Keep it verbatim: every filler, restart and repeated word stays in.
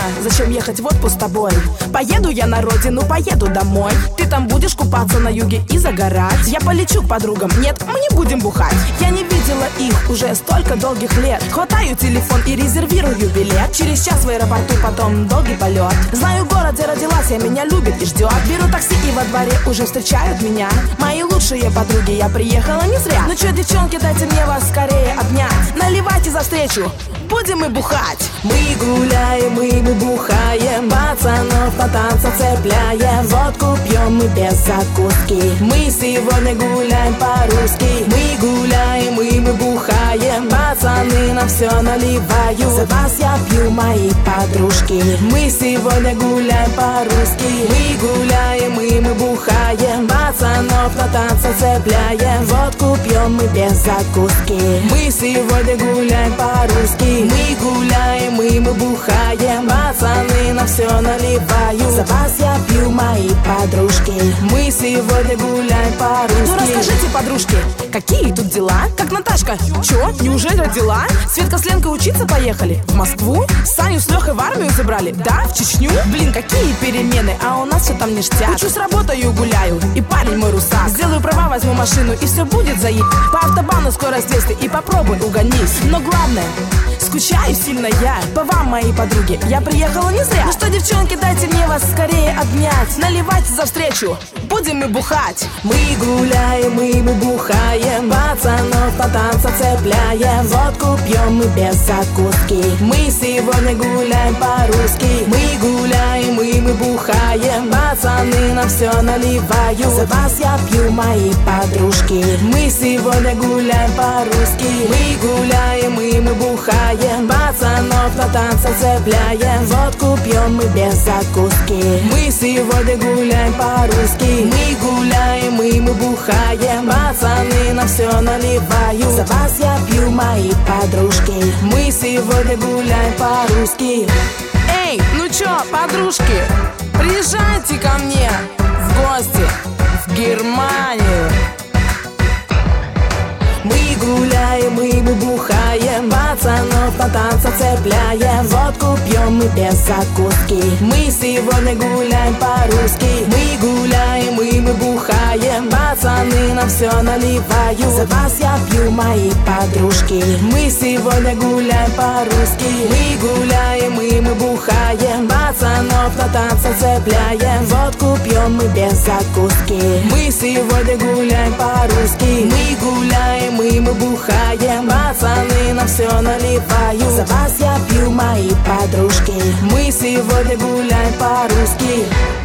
зачем ехать в отпуск с тобой? Поеду я на родину, поеду домой. Ты там будешь купаться на юге и загорать. Я полечу к подругам, нет, мы не будем бухать. Я не видела их уже столько долгих лет. Хватаю телефон и резервирую билет. Через час в аэропорту, потом долгий полет. Знаю город, где родилась, я меня любит и ждет. Беру такси и во дворе уже встречают меня мои лучшие подруги, я приехала не зря. Ну чё, девчонки, дайте мне вас скорее обнять. Наливайте за встречу, будем мы бухать. Мы гуляем, мы, мы бухаем, пацанов на танцы цепляем. Водку пьем мы без закуски, мы сегодня гуляем по-русски. Мы гуляем, мы, мы бухаем, пацаны на все наливают. За вас я пью, мои подружки, мы сегодня гуляем по-русски. Мы гуляем, мы, мы бухаем, пацанов на танцы цепляем. Водку пьем мы без закуски, мы сегодня гуляем по-русски. Мы гуляем, мы, мы бухаем, пацаны на все наливают. За вас я пью, мои подружки, мы сегодня гуляем по-русски. Ну расскажите, подружки, какие тут дела? Как Наташка? Чё, неужели родила? Светка с Ленкой учиться поехали? В Москву? Саню с Лёхой в армию забрали? Да, в Чечню? Блин, какие перемены, а у нас все там ништяк. Учусь, работаю, гуляю, и парень мой русак. Сделаю права, возьму машину, и все будет заеб. По автобану скорость двести, и попробуй угонись. Но главное, скучаю сильно я по вам, мои подруги, я приехала не зря. Ну что, девчонки, дайте мне вас скорее обнять. Наливайте за встречу, будем мы бухать. Мы гуляем, мы, мы бухаем, пацанов на танцы цепляем. Водку пьем мы без закуски, мы сегодня гуляем по-русски. Мы гуляем, мы, мы бухаем, пацаны на все наливают. За вас я пью, мои подружки, мы сегодня гуляем по-русски. Мы гуляем, мы, мы бухаем, пацанов на танцы цепляем. Водку пьем мы без закуски, мы сегодня гуляем по-русски. Мы гуляем, мы, мы бухаем, пацаны на все наливают. За вас я пью, мои подружки, мы сегодня гуляем по-русски. Эй, ну чё, подружки, приезжайте ко мне в гости в Германию. Мы гуляем, мы, мы бухаем, пацанов на танцы цепляем. Водку пьем мы без закуски, мы сегодня гуляем по-русски. Мы гуляем, мы, мы бухаем, пацаны на все наливают. За вас я пью, мои подружки, мы сегодня гуляем по-русски. Мы гуляем, мы, мы бухаем, пацанов на танцы цепляем. Водку пьем мы без закуски, мы сегодня гуляем по-русски. Мы гуляем, мы, мы бухаем, пацаны на все наливают. За вас я пью, мои подружки, мы сегодня гуляем по-русски.